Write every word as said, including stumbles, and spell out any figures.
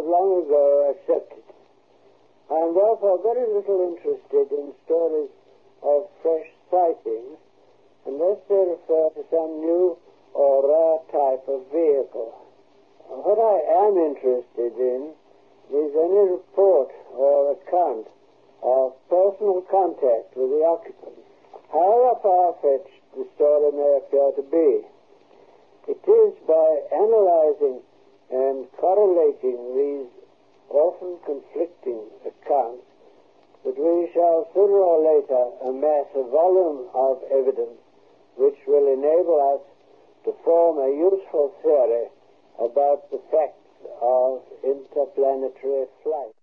have long ago accepted. I am therefore very little interested in stories of fresh sightings unless they refer to some new or rare type of vehicle. What I am interested in is any report or account of personal contact with the occupants. However far-fetched the story may appear to be, it is by analyzing and correlating these often conflicting accounts that we shall sooner or later amass a volume of evidence which will enable us to form a useful theory about the facts of interplanetary flight.